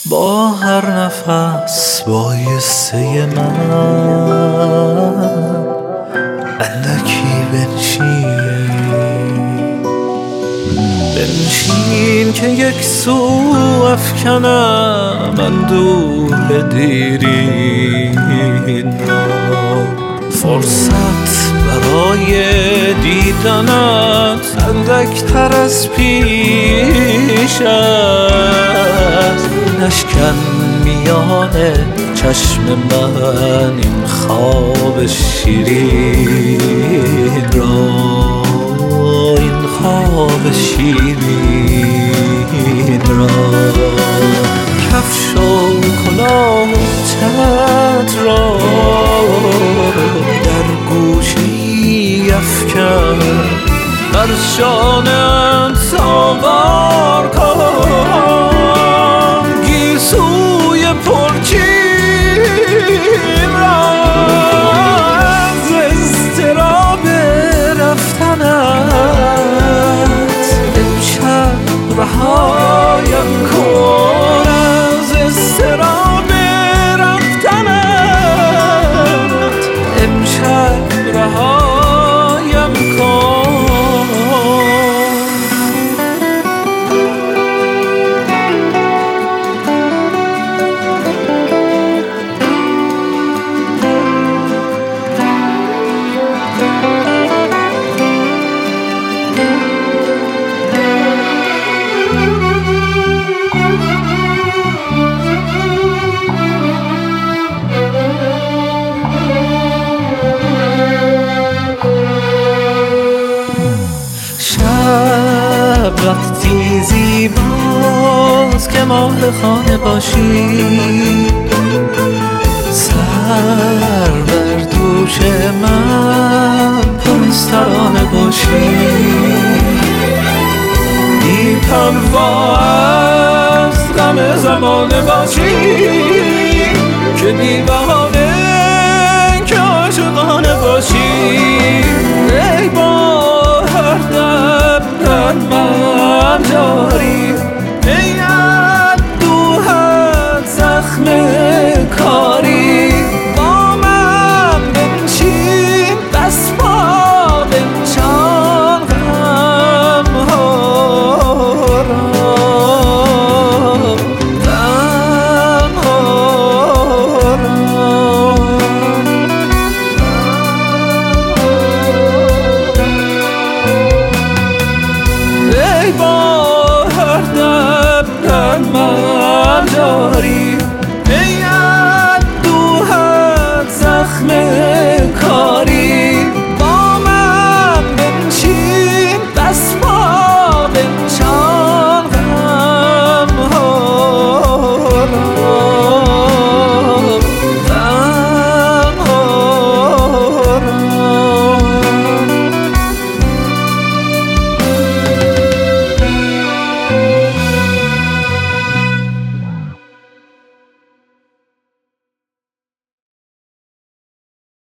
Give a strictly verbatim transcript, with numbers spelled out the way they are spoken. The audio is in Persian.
با هر نفس بایسته من اندکی بنشین بنشین که یک سو افکنم اندوه دیرین را فرصت برای دیدنت اندکتر از پیش است نشکن میان چشم من این خواب شیرین را این خواب شیرین را کفش و کلاه و چتر را در گوشی افکن بر شانه‌ات سوار کن گیسوی پرچین را از اضطراب رفتنت امشب رهایم کن از اضطراب رفتنت امشب رهایم کن وقتی زیباست که ماه خانه باشی سر بر دوش من پرسترانه باشی بی پروا از غم زمانه باشی که بی بهانه که عاشقانه باشی ای با هر دم در من جا